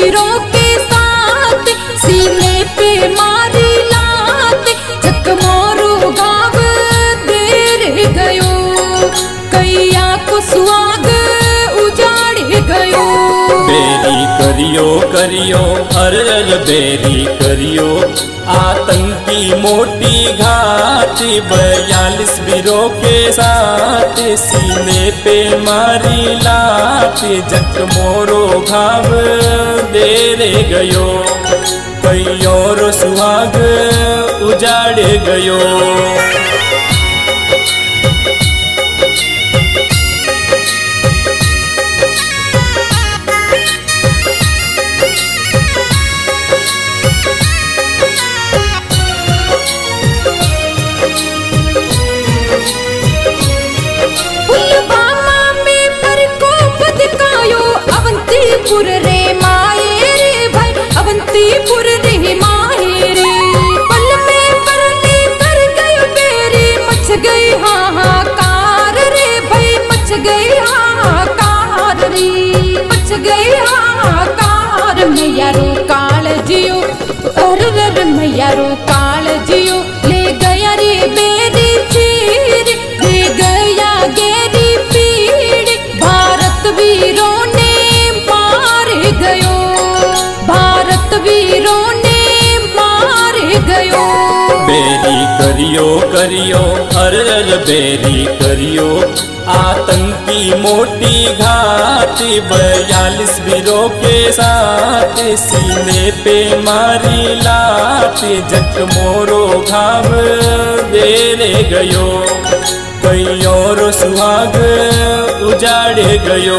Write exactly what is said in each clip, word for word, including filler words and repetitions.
वीरों के साथ सीने पे मारी लात जखमोरो गाव देर गयो कैया को सुहाग उजाड़ गयो। बेरी करियो करियो हर बेरी करियो आतंकी मोटी घाट बयालीस वीरों के साथ सीने पे मारी लात जखमोरो घाव देरे गयो कैयोरो सुहाग उजाड़ गयो। अवंतीपुर रे माए रे भाई अवंतीपुर रे माए रे पल में परनी कर गई बेरी मच गई हाहाकार रे भाई मच गई हाहाकार रे मच गई हाहाकार मैयारो काल जियो अरे मैयारो काल जियो ले गया रे बेरी चीर ले गया गेरी पीड़ भारत वीरों ने गयो भारत वीरों ने मार गयो। बेरी करियो करियो हर बेरी करियो आतंकी मोटी घाट बयालीस वीरों के साथ सीने पे मारी लात जखमोरो घाव देरे गयो कैयोरो सुहाग उजाड़ गयो।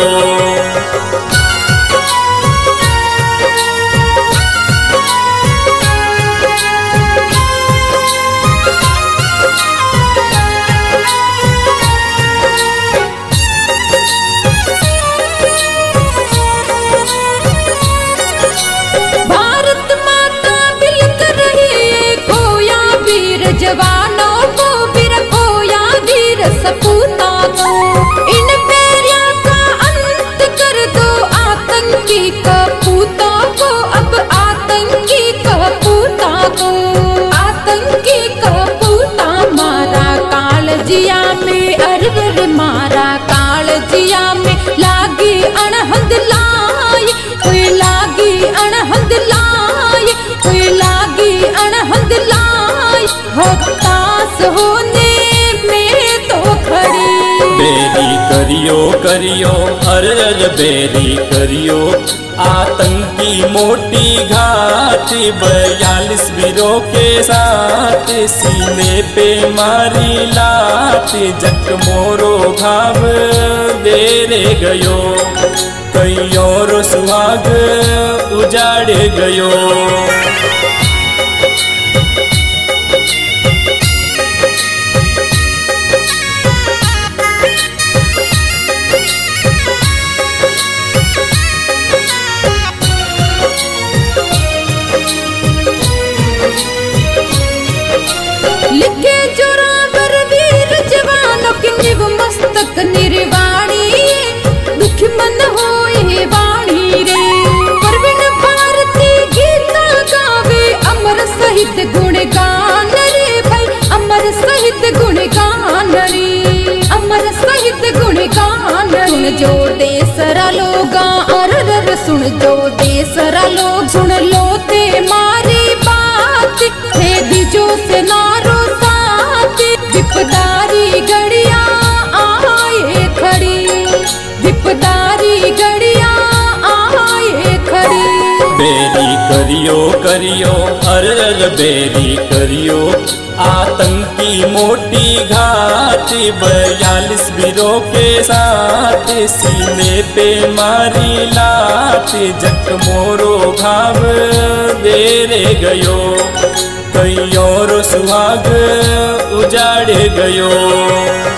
जवानों को फिर खोया वीर सपूतों को इन बैरियों का अंत कर दो आतंकी कपूतों को अब आतंकी कपूतों को आतंकी कपूता मारा कालजिया में अरवर मारा कालजिया में लागी अनहद लाई कोई लागी अनहद लाई कोई लागी अनहद लाई हताश होने में तो खड़ी। बेरी करियो करियो हर बेरी करियो आतंकी मोटी घाट बयालीस वीरों के साथ सीने पे मारी लात जखमोरो घाव देरे गयो कैयोरो सुहाग उजाड़ गयो। लिखे जोरावर वीर जवानों की निव मस्तक निर्वाणी दुखी मन होए वाणी रे परवीन भारती गीता गावे अमर सहित गुणगान रे भाई अमर सहित गुणगान रे अमर सहित गुणगान सुन जो देसरा लोगा अरर सुन जो देसरा लोग सुन लो ते मारी बात हे दिजो से नारो विपदारी घड़िया आए खड़ी विपदारी घड़िया आए खड़ी। बेरी करियो करियो हर बेरी करियो आतंकी मोटी घाट बयालीस वीरों के साथ सीने पे मारी लात जखमोरो घाव देरे गयो कैयोरो सुहाग उजाड़ गयो।